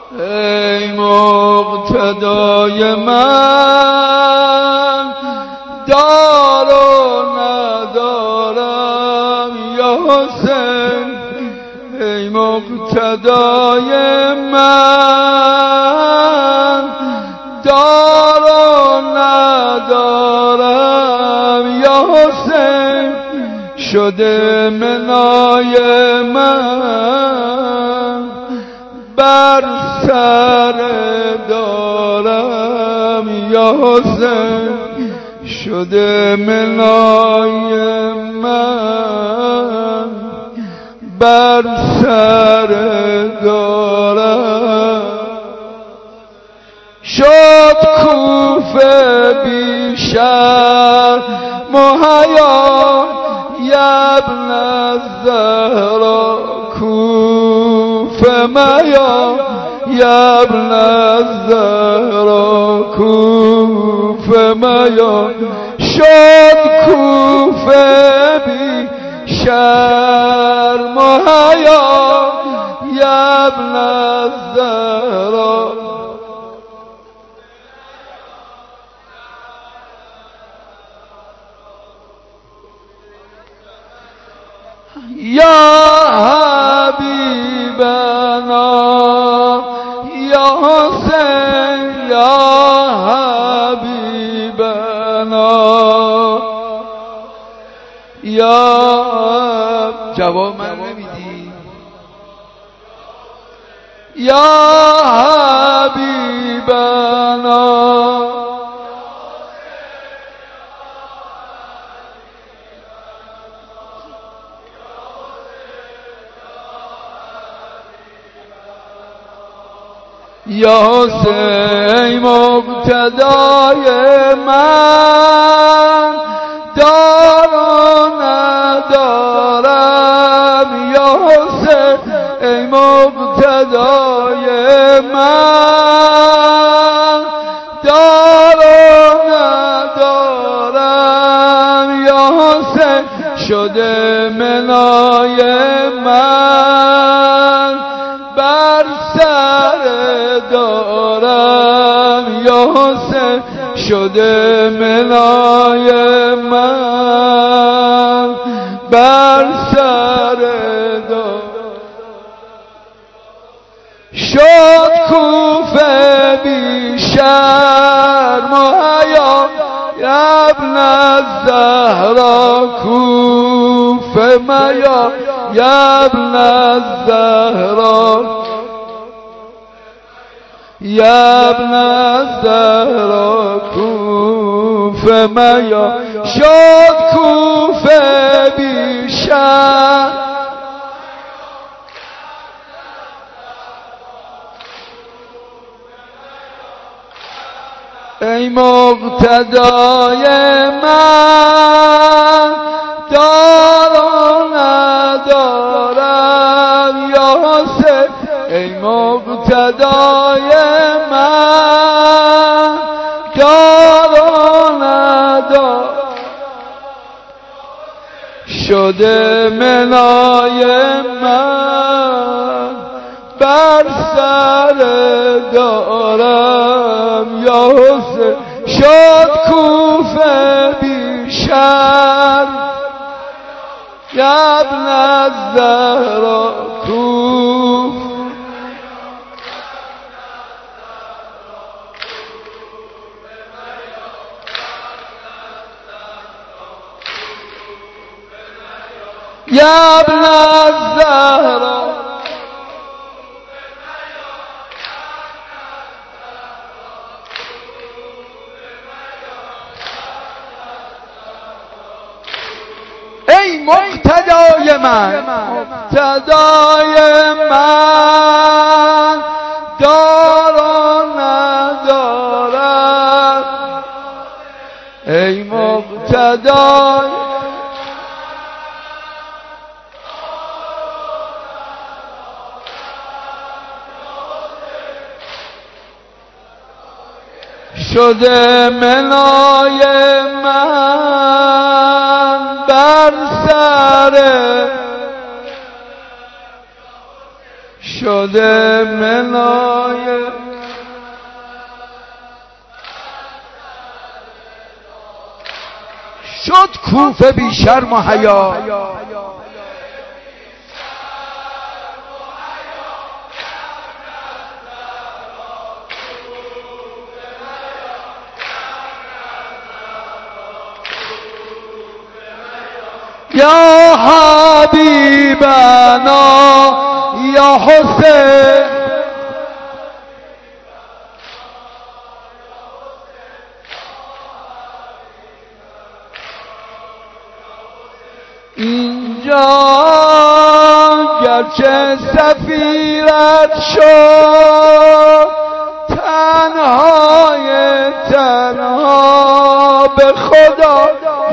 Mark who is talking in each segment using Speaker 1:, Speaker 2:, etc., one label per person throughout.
Speaker 1: ای مقتدای من دار و ندارم یا حسین، ای مقتدای من دار و ندارم یا حسین، شده منای من بر سر دارم یا حسین، شده منای من بر سر دارم. شد کوفه بی شرم و حیا یا ابن الزهرا، کوفه میا یا ابن الزهرا، کوفه میا. شد کوفه بی شرم و حیا یا ابن الزهرا، یا حبیبنا یا حسین، یا حبیبنا یا. جواب من نمیدی؟ یا حبیبنا یا حسین، مقتدای من دار و ندارم یا حسین، ای مقتدای من دار و ندارم یا حسین، شده منای من بر سر دارم یا حسین، شده منای من بر سر دارم. شد کوفه بی شرم و حیا یا ابن الزهرا، کوفه میا یا ابن الزهرا، یا ابن الزهرا، کوفه میا. شد کوفه بی شرم ای مقتدای من دار و ندارم یا حسین، ای مقتدای من دار و ندارم، شده منای من بر سر دارم یا حسین. شد کوفه بی شرم یا ابن الزهرا، کوفه یا ابن الزهرا، ای مقتدای من، مقتدای من دار و ندارم، ای مقتدای شده منای من بر سر شده منایه شد کوفه بی شرم و حیا یا حبیبنا یا حسین اینجا گرچه سفیرت شد تنهای تنها به خدا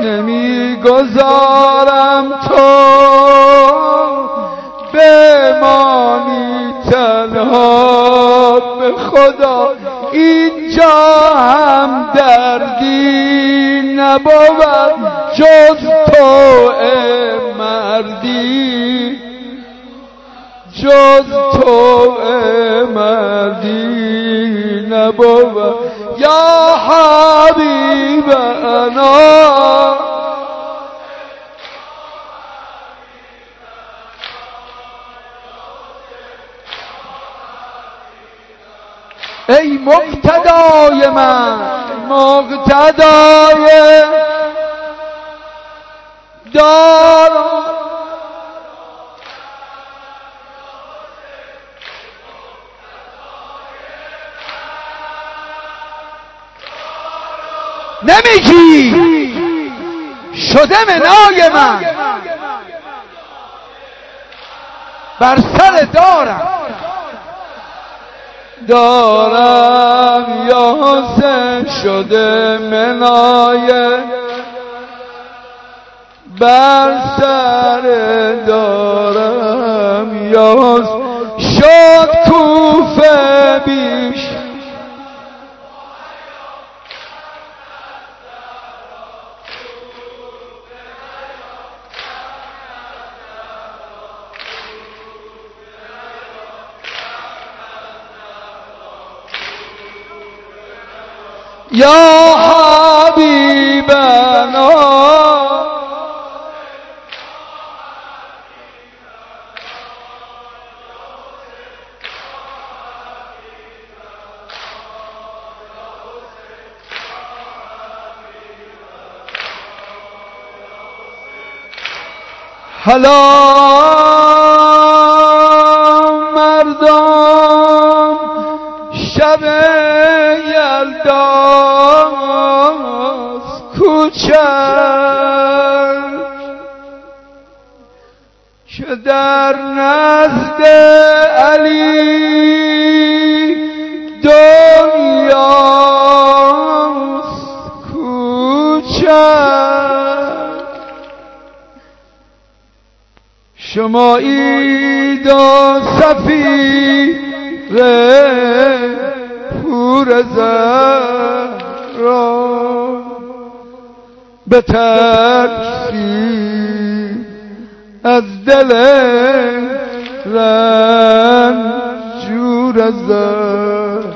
Speaker 1: نمیگذارم تو بمانی تنها به خدا اینجا هم دردی نبود جز تو مردی جز تو مردی نبود یا حبیبنا ای مقتدای من مقتدای دارم نمیگی شده منای من بر سر دارم یا حسین شده منای بر سر دارم یا حسین شد کوفه بیش یا حبیبنا حالا مردم شب یلداز کوچک که در نزد علی دنیاست کوچک شمایید و سفیر پور زهرا به تکسی از دل رنجور زهر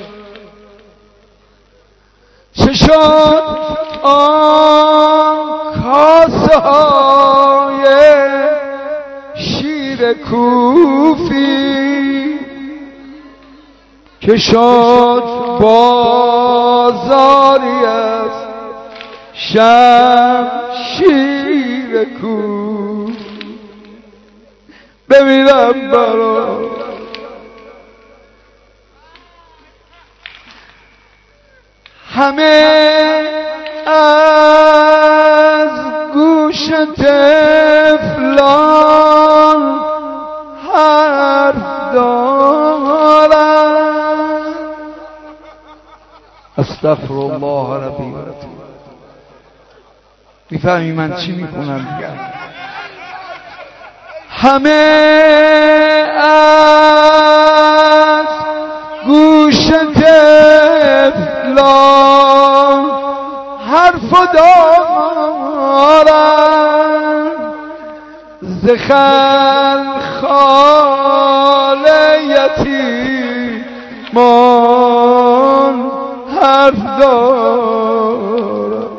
Speaker 1: چه شد آن کاسه های شیر کوفی که شد بازاری از شمشیر کوف بمیرم برا همه از گوش طفلان حرف دارن استغفر الله ربی و ربی میفهمی من چی میکنم دیگر همه از گوش طفلان حرف دارن ز خلق خال یتیمان حرف دارد.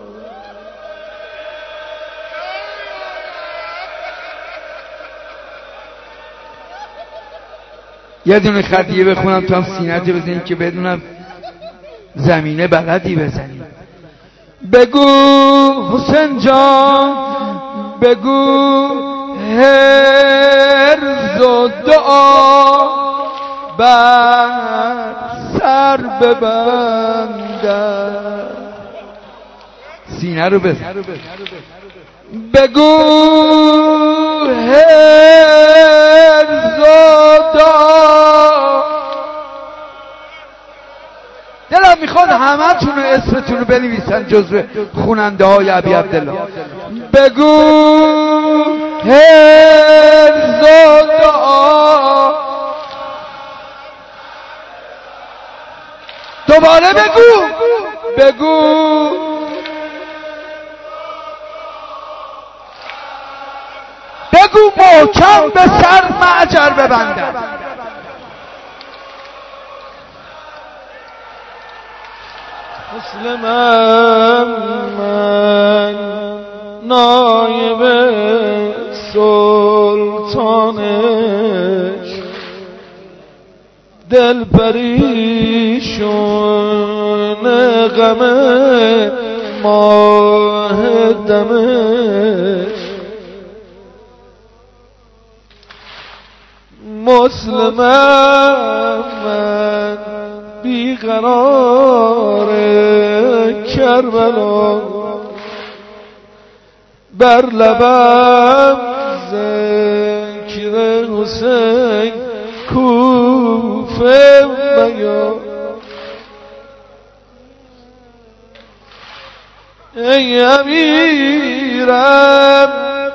Speaker 1: یه دونه خطیه بخونم تا هم سینت بزنیم که بدونم زمینه بلدی بزنیم. بگو حسین جان، بگو هرز و دعا بر سر ببندم. سینه رو بزن. بگو هرز و دعا. دلم میخواد همه تون اسمتون رو بنویسن جزو خوننده های ابی عبدالله. بگو هرز و دعا. دوباره بگو. بگو بگو محکم به سر معجر ببندم. من نایب سلطانش، دل پریشون غم ماه دمش. مسلمم من بیقرار کربلا، بر لبم ذکر حسین کوفه بیا. ای امیرم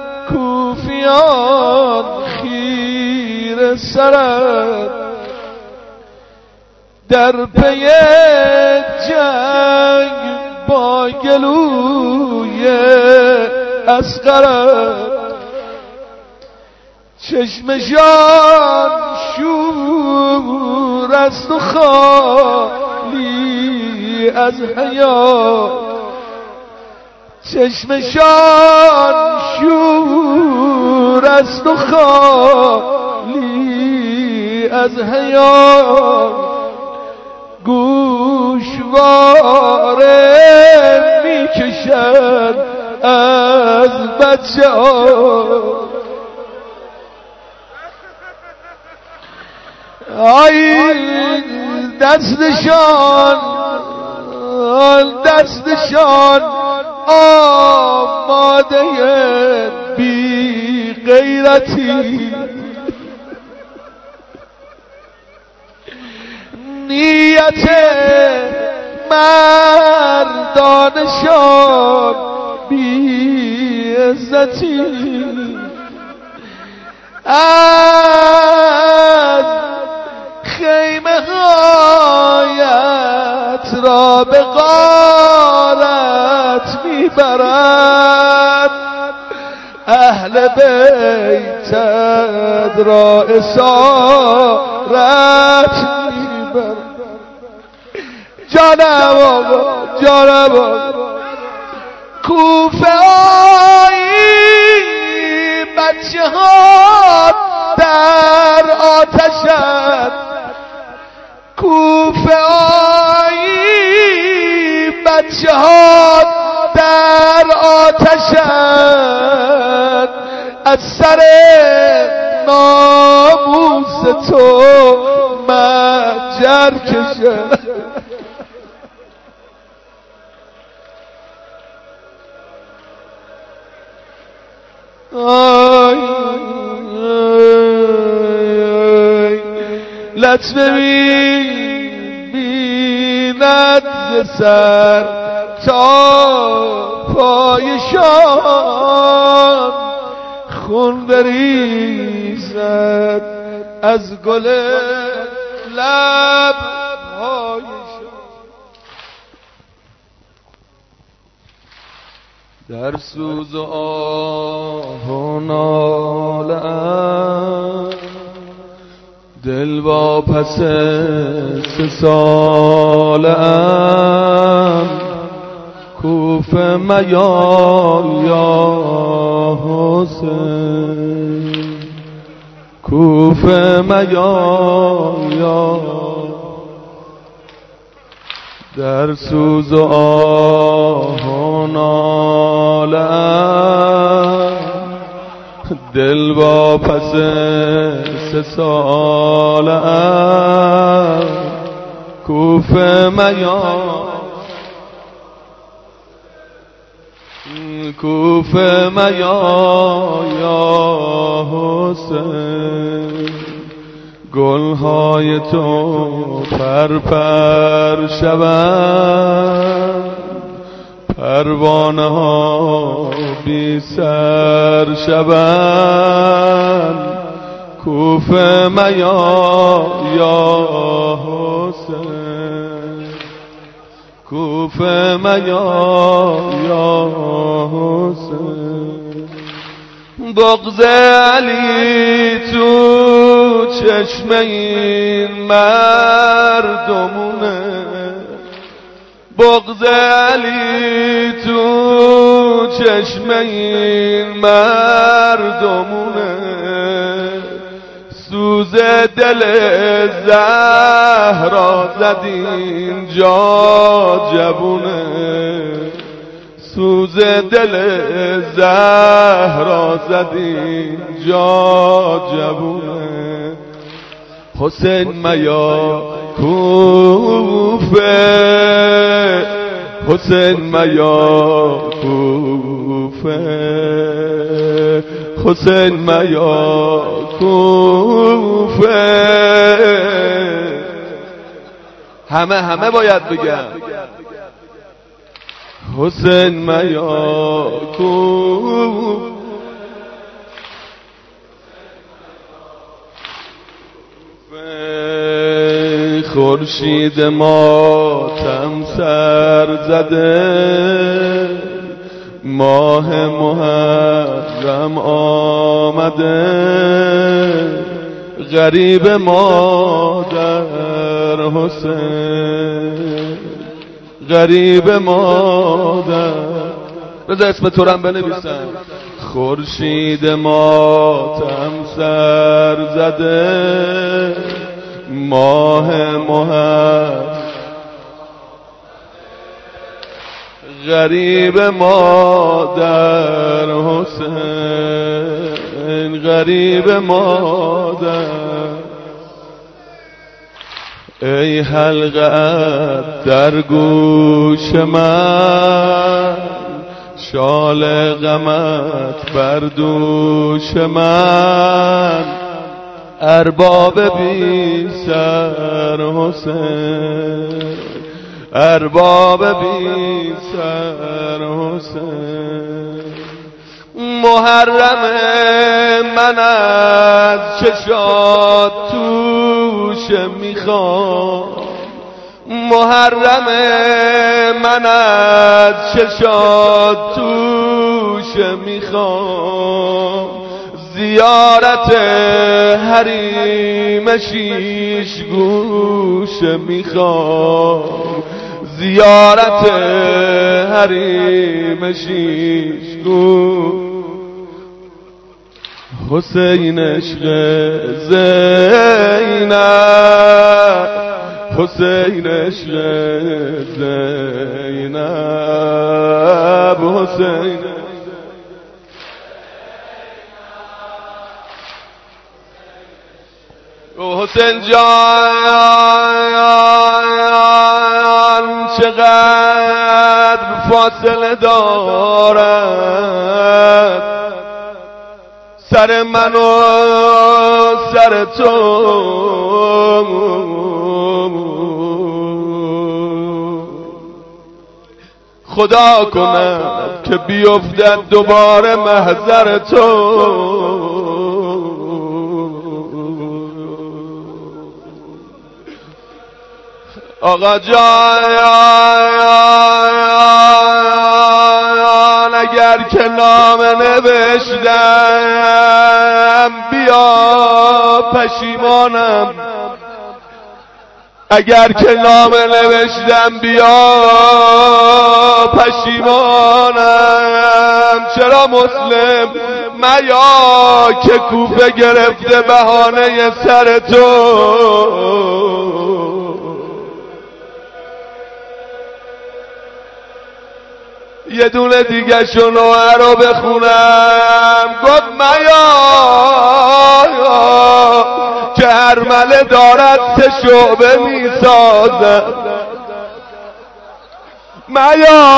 Speaker 1: کوفیان خیر سرت، در پی جنگ با گلوی اصغرت. چشم جان شور است و خالی از حیا، چشم جان شور است و خالی از حیا. گوشواره میکشد از بچه ها. آی دستشان آماده بی غیرتی. نیت مردانشان بی عزتی. از خیمه هایت را به غارت میبرد، اهل بیتت را اسارت میبرد. جانم آقا، جانم آقا، کوفه آیی بچه ها در آتشت. کوفه آیی بچه ها در آتشت. از سر ناموس تو مجر کشد. لطف بیند سر تا پایشان، خون بریزد از گل لب هایشان. در سوز و آه و ناله
Speaker 2: دل با پس 3 ساله‌ام کوفه میا یا حسین، کوفه میا یا در سوز و آه و ناله‌ام دل با پس 3 ساله‌ام کوفه میا، کوفه میا یا حسین. گلهای تو پر شوند، پروانه ها بی سر شوند، کوفه میا یا حسین، کوفه میا یا حسین. بغض علی تو چشم این مردمونه، بغض علی تو چشم این مردمونه، سوز دل زهرا زد اینجا جوونه، سوز دل زهرا زد اینجا جوونه. حسین میا کوفه، حسین میا کوفه، حسین میا کوفه. همه باید بگم حسین میا کوفه. خورشید ماتم سر زده، ماه محرم آمده، غریب مادر حسین، غریب مادر. بذار اسم تو رم بنویسم. خورشید ماتم سر زده، ماه محرم، غریب مادر حسین، غریب مادر. ای حلقه در گوش من، شال غمت بر دوش من، ارباب بی سر حسین، ارباب بی سر حسین. محرم من از چشات توش میخوام، محرم من از چشات توش میخوام، زیارت حریم شیش گوش میخوام، زیارت حریم شیش گوش. حسین عشق زینب، حسین عشق زینب، حسین حسین جان چقدر فاصله دارد سر من و سر تو، خدا کند که بیفتد دوباره محضر تو. آقا جان اگر که نامه نوشتم بیا پشیمانم، اگر که نامه نوشتم بیا پشیمانم. چرا مسلم میا که کوفه گرفته بهانه سر تو، یه دونه دیگه شنوه رو بخونم. گفت میا که هرمله دارد سه شعبه می سازد، میا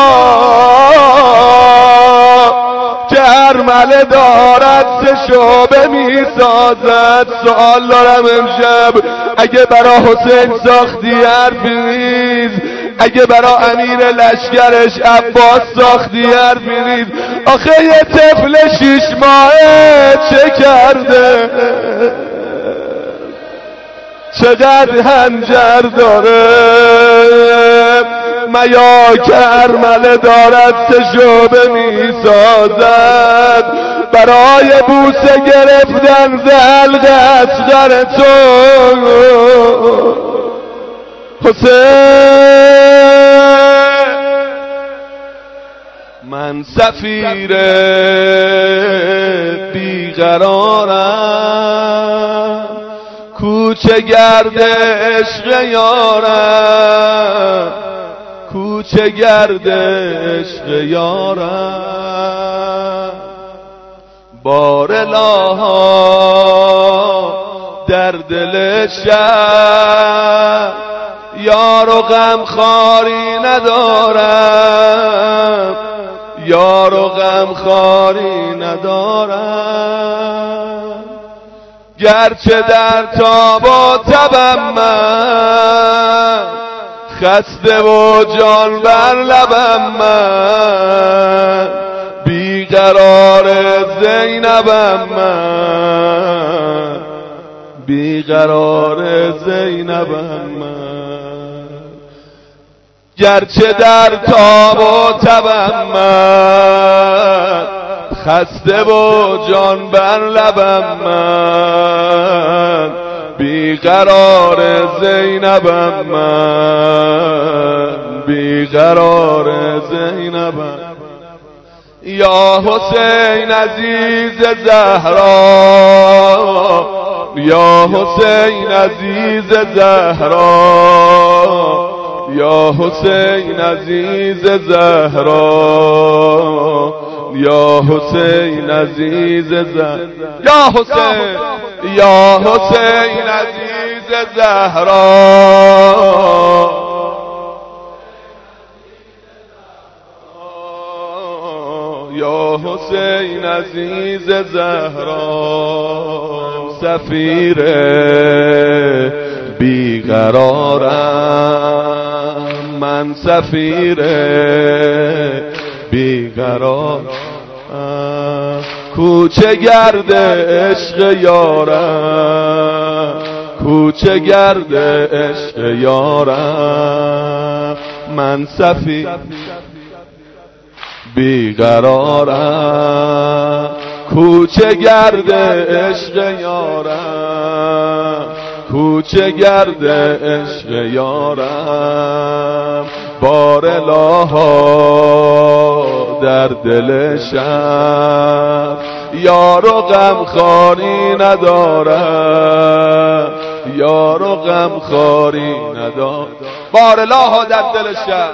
Speaker 2: که هرمله دارد سه شعبه می سازد. سوال دارم امشب، اگه برا حسین ساختی حرفی نیست، اگه برا امیر لشکرش عباس ساختی حرفی نیست، آخه یه طفل 6 ماهه چه کرده، چقدر هنجر داره، میا که هرمله دارد سه شعبه می سازد، برای بوسه گرفتن ز حلق اصغر تو حسین. من سفیر بیقرارم، کوچه گرد عشق یارم، کوچه گرد عشق یارم. بار لاها در دل شب، یار و غم خاری ندارم، یار و غم خاری ندارم. گرچه در تاب و تبم من، خسته و جان بر لبم من، بیقرار زینبم من، بیقرار زینبم من. گرچه در تاب و تبم من، خسته و جان بر لبم من، بیقرار زینبم من، بیقرار زینبم. یا حسین عزیز زهرا، یا حسین عزیز زهرا، یا حسین عزیز زهرا، یا حسین عزیز زهرا، یا حسین، یا حسین عزیز زهرا، یا حسین عزیز زهرا. سفیر بیقرارم، من سفیر بیقرارم، کوچه گرد عشق یارم، کوچه گرد عشق یارم. من سفیر بیقرارم، کوچه گرد عشق یارم، کوچه گرد عشق یارم. بار لاها در دل شب، یار و غم خاری ندارم، یار و غم خاری ندارم. بار لاها در دل شب،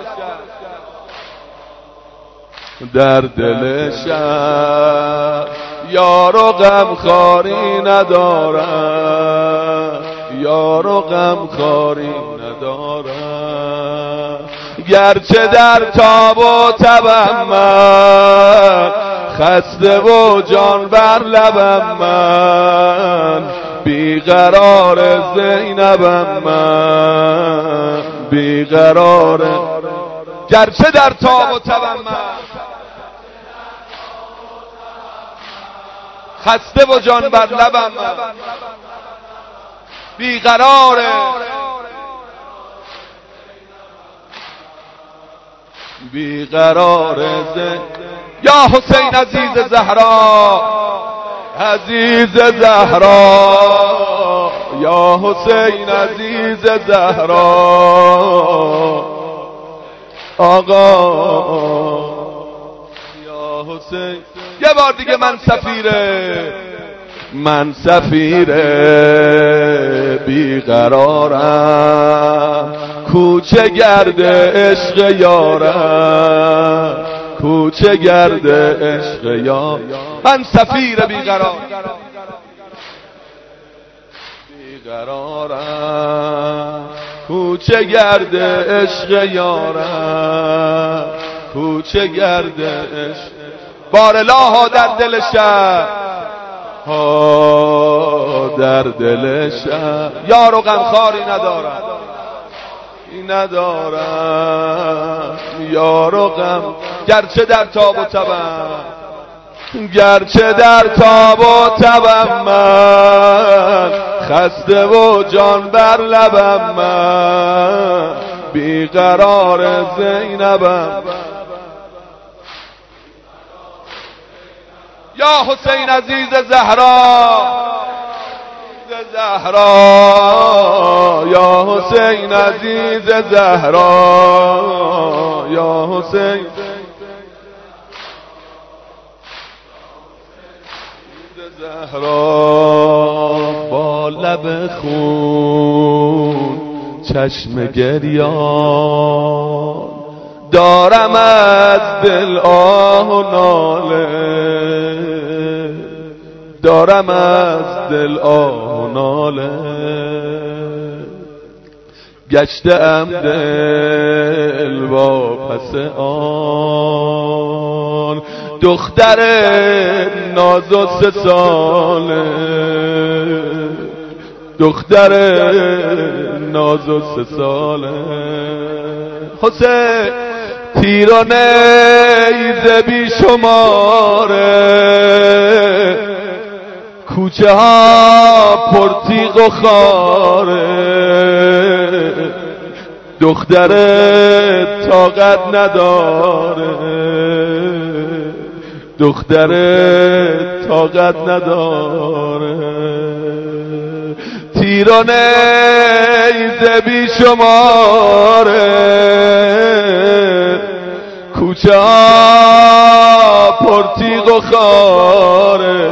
Speaker 2: در دل شب، یار و غم خاری ندارم، یار و غم خاری ندارم. گرچه در تاب و تبم من، خسته و جان بر لبم من، بیقرار زینبم من، بیقرار. گرچه در تاب و تبم من، خسته و جان بر لبم من، بیقرار، بیقرار یا حسین عزیز زهرا، عزیز زهرا، یا حسین عزیز زهرا، آقا یا حسین. یه بار دیگه من سفیر بیقرارم، کوچه گرد عشق یارم، کوچه گرد عشق یارم. من سفیر بیقرارم، کوچه گرد عشق یارم، کوچه گرد عشق. بارلاها در دل شب، در دل شب، یار و غمخواری ندارم، یار و غم. گرچه در تاب و تبم، من خسته و جان بر لبم، من بیقرار زینبم. یا حسین عزیز زهرا، یا حسین عزیز زهرا، یا حسین زهرا. با لب خون چشم گریان، دارم از دل آه و ناله، دارم از دل آه و ناله. گشتم دل با پس آن دختر ناز و 3 ساله، دختر ناز و 3 ساله. حسین تیر و نیزه بی شماره، کوچه ها پرتیغ و خاره، دختر طاقت نداره، دختر طاقت نداره. تیر و نیزه بی شماره، کوچه ها پرتیغ و خاره،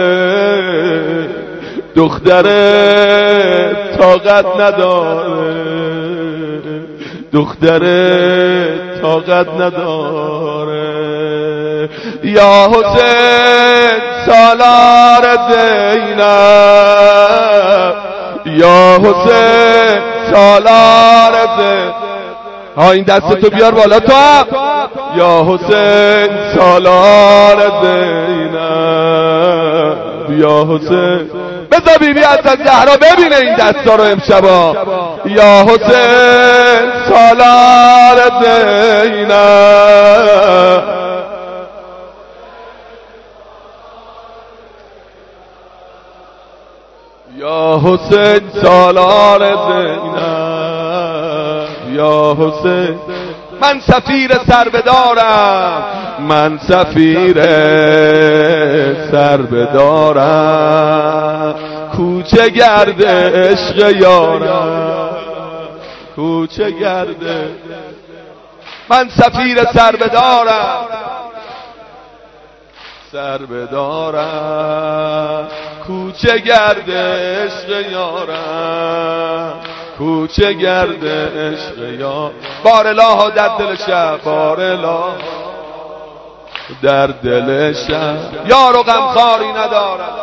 Speaker 2: دختر طاقت نداره، دختر طاقت نداره. یا حسین سالار زینب، یا حسین سالار زینب. این دستتو بیار بالا تو هم. یا حسین سالار زینب، یا حسین. بذار بیبی حضرت زهرا ببینه این دستا رو امشبا. یا حسین سالار زینب، یا حسین سالار زینب، یا حسین. من سفیر سربدارم، من سفیر سربدارم، کوچه گرد عشق یارم، کوچه گرد. من سفیر سربدارم، سربدارم، کوچه گرد عشق یارم، کوچه گرد عشق یارم. بارلاها در دل شب، بارلاها در دل شب، یار و غمخواری ندارم،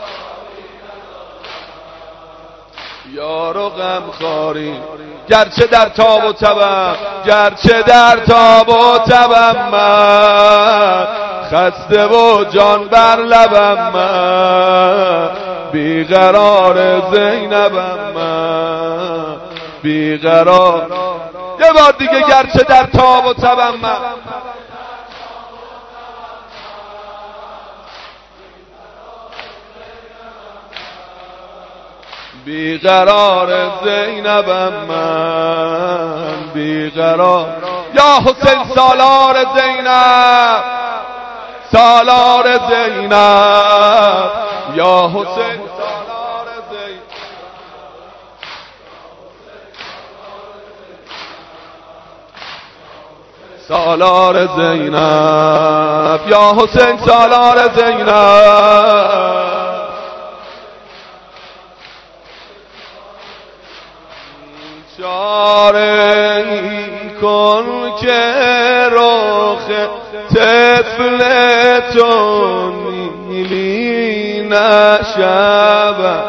Speaker 2: یار و غمخواری. گرچه در تاب و تبم، گرچه در تاب و تبم، من خسته و جان بر لبم، من بیقرار زینبم، من بیقرار. یه بار دیگه گرچه در تاب و تبم، من بیقرار زینبم، من بیقرار. یا حسین سالار زینب، سالار زینب یا حسین سالار زینب سالار زینب یا حسین سالار زینب چاره کن که رخ طفل تو نیلی نشود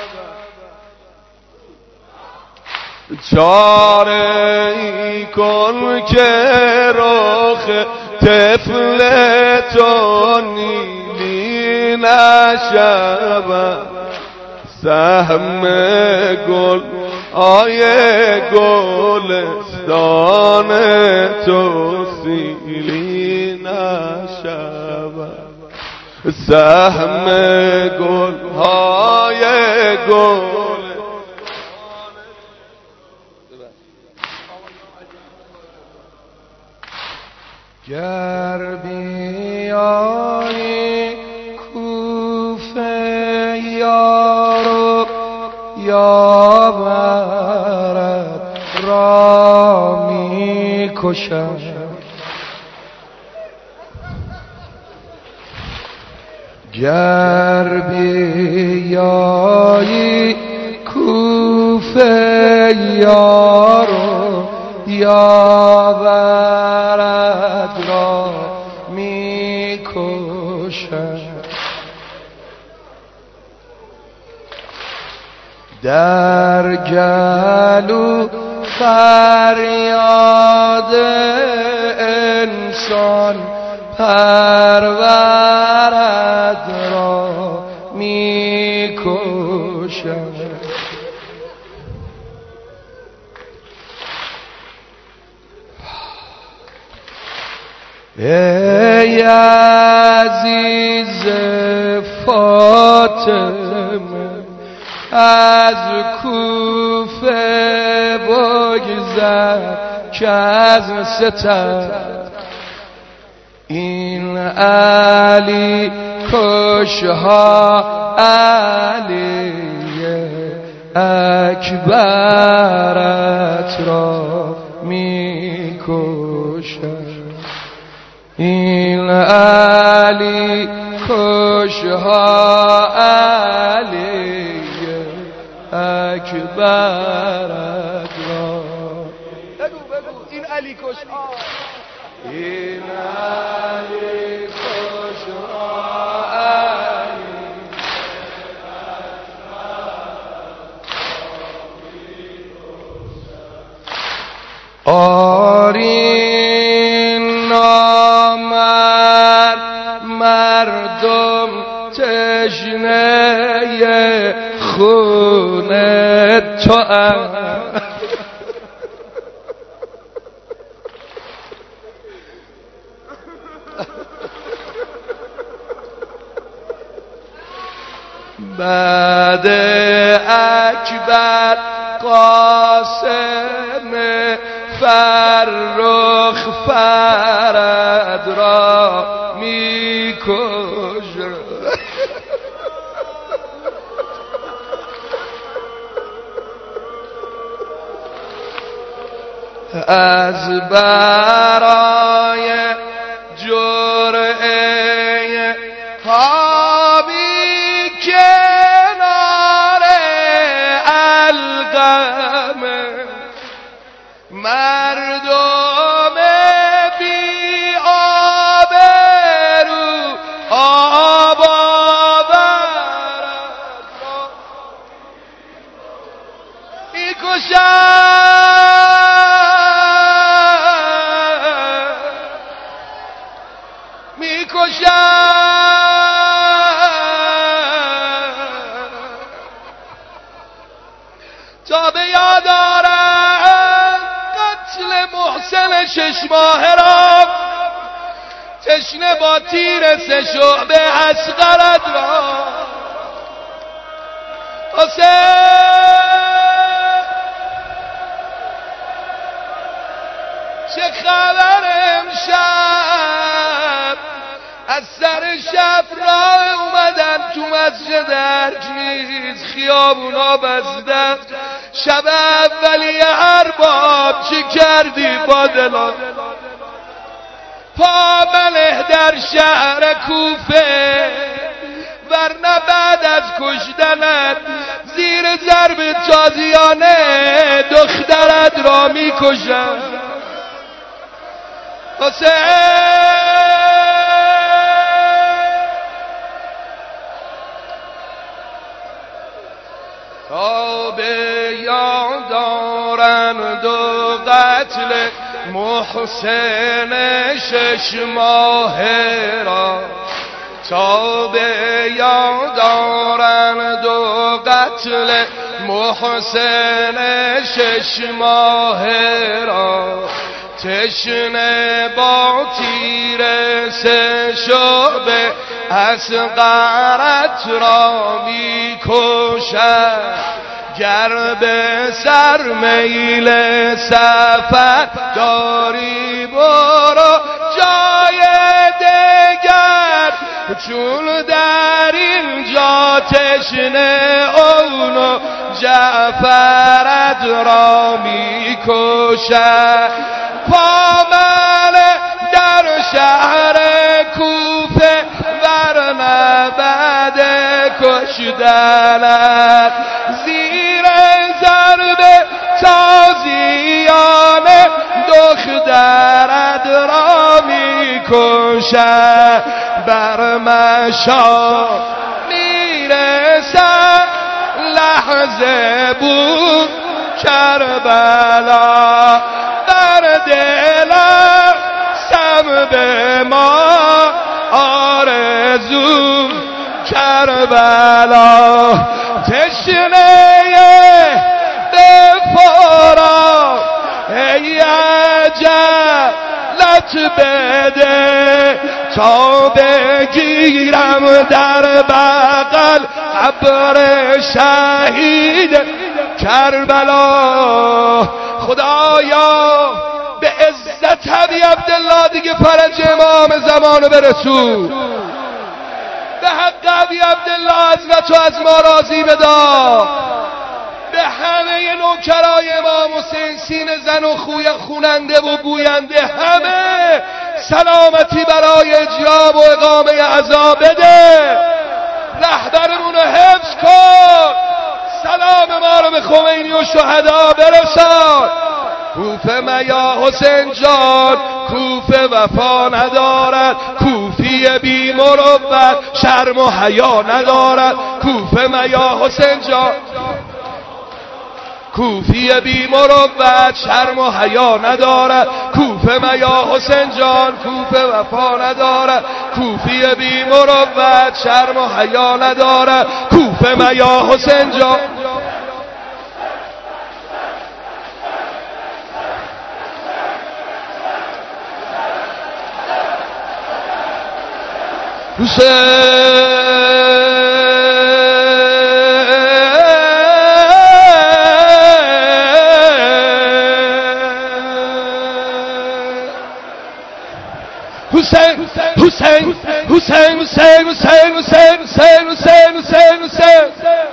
Speaker 2: چاره کن که رخ طفل تو نیلی نشود سهم گل گلستان تو سیلی نشود سهم گل
Speaker 1: گر بیایی کوفه یارو یاورد را می کشد گر بیایی کوفه یارو یاورد را می کشد در گلو فریاد انسان پرورد را می کشد ای عزیز فاطمه از کوفه بگذر که از ستم این علی کشها علی اکبرت را می کشد این علی کشها علی اکبرت را بگو این علی کشها این علی کشها علی آرین نامرد مردم تشنه خون تو بعد اکبر قاسم فرخ فرد را می کشد از برای جرعه آبی کنار القم مردم بی آبرو آب آورد می کشد تا به یاد آرم قتل محسن 6 ماهه را تشنه با تیر 3 شعبه اصغرت را چه خبر امشب
Speaker 2: از سر شب راه اومدن تو مسجد ارجیز، خیابونا بسته. شب اولی ارباب چی کردی با دلان؟ پا بله در شهر کوفه، ورنه بعد از کشتنت زیر ضرب تازیانه دخترت را میکشن. تا به یاد دارند و قتل محسن 6 ماهه را، تا به یاد دارند و قتل محسن 6 ماهه را، تشنه با تیر 3 شعبه اصغرت را میکشد. گر به سر میل سفر داری برو جای دگر، چون در اینجا تشنه اونو جعفرت را میکشد. پامل در شهر کوفه، ورنه بعد کشتنت زیر ضرب تازیانه دخترت را میکشد. بر مشام میرسد لحظه بود کربلا، در دلم سم به ما آرزو کربلا. تشنه به فورا ای عجلت بده، تا بگیرم در بغل قبر شهید کربلا. خدایا به عزت حبیب عبدالله دیگه فرج امام زمانو برسون، به حق حبیب عبدالله حضرت و از ما راضی بدار. به همه نوکرای امام حسین سینه زن و خوی خوننده و گوینده همه سلامتی برای اجرا و اقامه عزا بده. رهبرمون رو حفظ کن، سلام ما رو به خمینی و شهدا برسان. کوفه میا حسین جان، کوفه وفا ندارد، کوفی بی مروت شرم و حیا ندارد. کوفه میا حسین جان، کوفی بی مروت شرم و حیا ندارد. کوفه میا حسین جان، کوفه وفا ندارد، کوفی بی مروت شرم و حیا ندارد. کوفه میا حسین جان. Hussein, Hussein, Hussein, Hussein, Hussein, Hussein, Hussein, Hussein, Hussein, Hussein.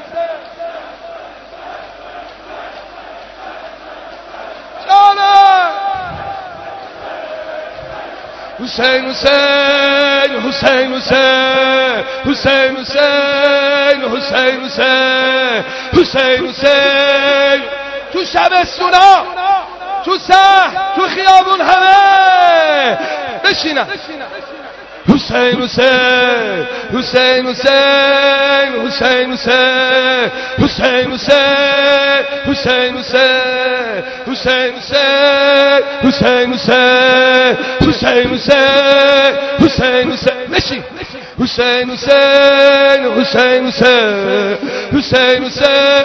Speaker 2: Hussein, Hussein, Hussein, Hussein, Hussein, Hussein, Hussein, Hussein, Hussein, Hussein. تو شبستونا، تو سه، تو خیابون همه بشینم. حسین حسین حسین حسین حسین حسین حسین حسین حسین حسین حسین حسین حسین حسین حسین بشین. حسین حسین حسین حسین حسین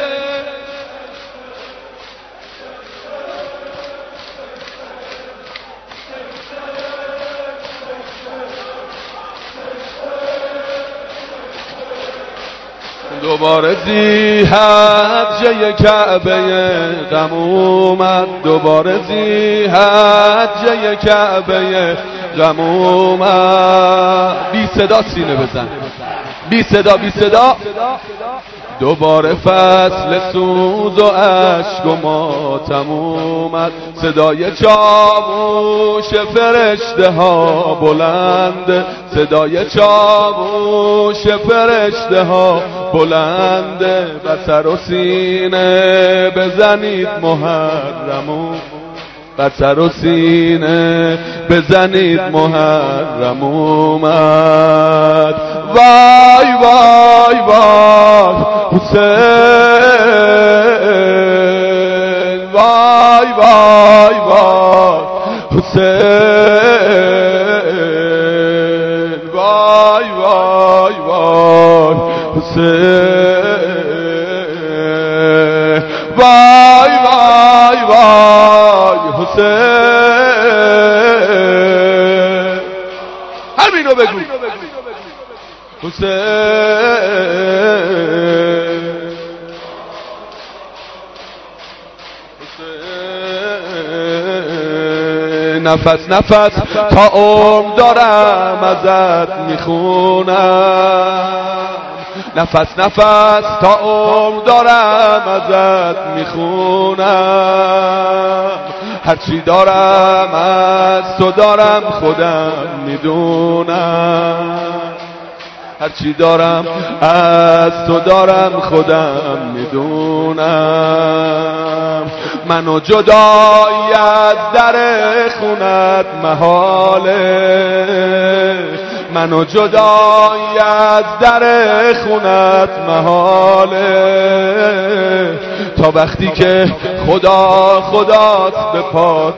Speaker 2: دوباره زیحت جای کعبه غم اومد، دوباره زیحت جای کعبه غم اومد. بی صدا سینه بزن، بی صدا بی صدا. دوباره فصل سوز و عشق و ماتم اومد. صدای چاووش فرشته ها بلنده، صدای چاووش فرشته ها بلنده. بسر و سینه بزنید محرمون، بسر و سینه بزنید محرم اومد. وای وای وای حسین، وای وای وای حسین، وای وای وای حسین، وای وای وای حسین. همینو بگو حسین، نفس نفس تا عمر دارم ازت میخونم، نفس نفس تا عمر دارم ازت میخونم. هرچی دارم از تو دارم خودم میدونم، هرچی دارم از تو دارم خودم میدونم. منو جدایی از در خونت محاله، منو جدایی از در خونت محاله. تا وقتی که خدا خدات به پات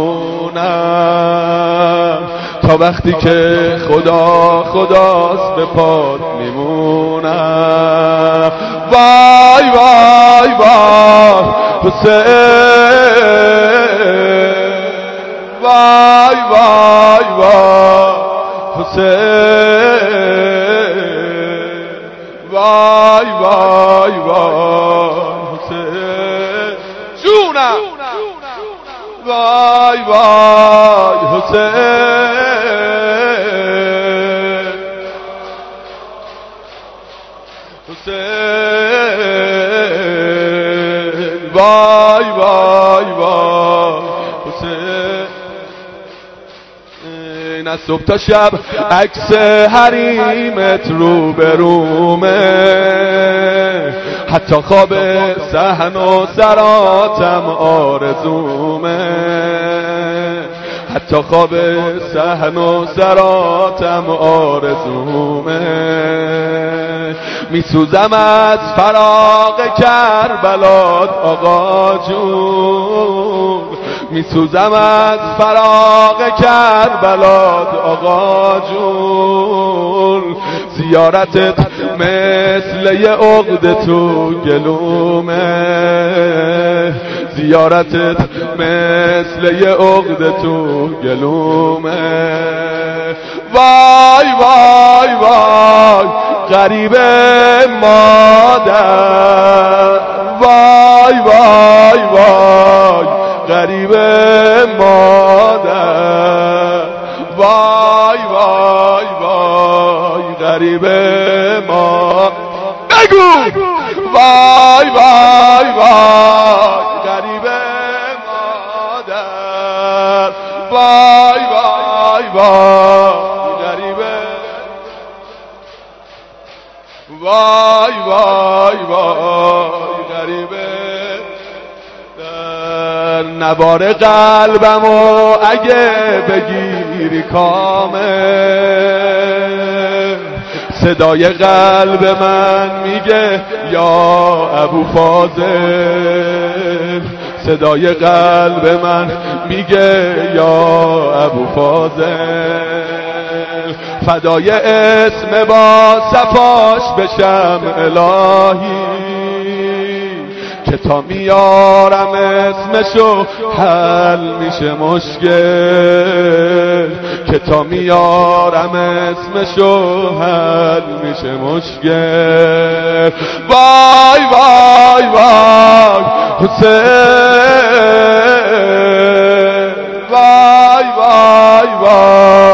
Speaker 2: میمونم، تا وقتی که خدا خداست به پات میمونم. وای وای وای حسین، وای وای وای حسین، وای وای وای حسین. جونم وای وای حسین، حسین، وای وای وای حسین. از صبح تا شب عکس حریمت رو به رومه، حتی خواب صحن و سراتم آرزومه، حتی خواب صحن و سراتم آرزومه. میسوزم از فراق کربلات آقا جون، میسوزم از فراق کربلات آقا جون. زیارتت مثل یه عقد تو گلومه، زیارتت مثل یه عقد تو گلومه. وای وای وای غریب مادر، وای وای وای غریب مادر، وای وای وای غریب مادر. بگو وای وای وای غریب مادر، وای وای وای غریب، وای وای وای غریب. در نوار قلبمو اگه بگیری کامل، صدای قلب من میگه یا ابو فاضل، صدای قلب من میگه یا ابو فاضل. فدای اسم با صفاش بشم الهی، که تا میارم اسمشو حل میشه مشکل، که تا میارم اسمشو حل میشه مشکل. وای وای وای حسین، وای وای وای